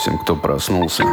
всем, кто проснулся.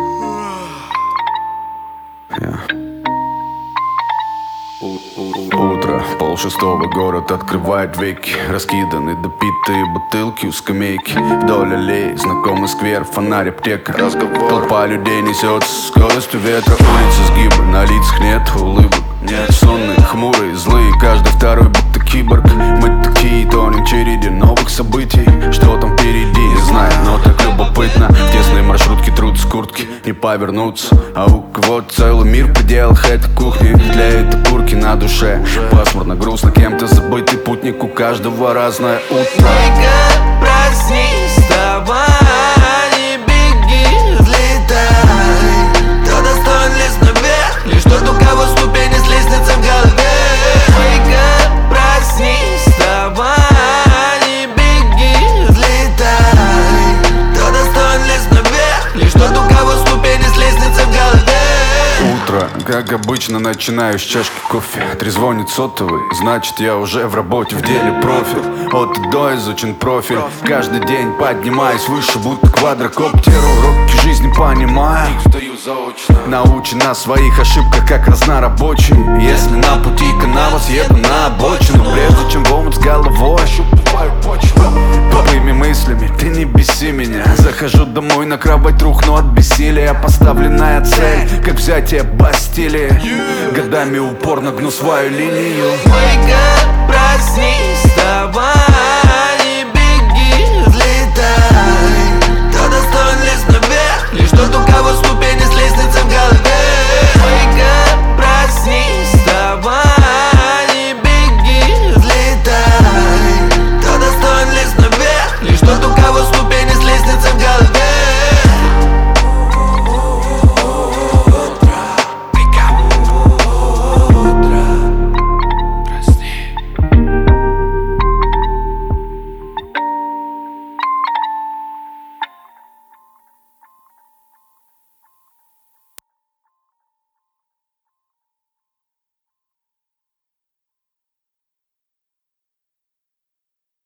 Утро, 5:30, город открывает веки. Раскиданы допитые бутылки у скамейки. Вдоль аллеи, знакомый сквер, фонарь, аптека. Толпа людей несется с скоростью ветра. Улицы сгибы, на лицах нет улыбок. Нет, сонные, хмурые, злые, каждый второй будто киборг. Мы такие, тонем в череде новых событий. Что там впереди, не знаю, но так любопытно. В тесной маршрутке трутся куртки, не повернуться. А у кого-то целый мир в пределах этой кухни. Для этой курки на душе пасмурно, грустно, кем-то забытый путник. У каждого разное утро. Проснись, вставай, не беги, взлетай. Кто достоин лезть наверх, лишь тот, у кого ступени с лестницы в голове. Проснись, вставай, не беги, взлетай. Кто достоин лезть наверх, лишь тот, у кого ступени с лестницы в голове. Утро, как обычно, начинаю с чашки кофе. Трезвонит сотовый, значит я уже в работе, в деле профиль. От и до изучен профиль. Каждый день поднимаюсь выше, будто квадрокоптер. Уроки жизни понимаю, научен на своих ошибках, как разнорабочий. Если на пути канала съеду на обочину, прежде чем в омут с головой тупыми мыслями, ты не беси меня. Захожу домой, на кровать рухну от бессилия. Поставленная цель, как взятие Бастилии. Годами упорно гну свою линию. Проснись, вставай.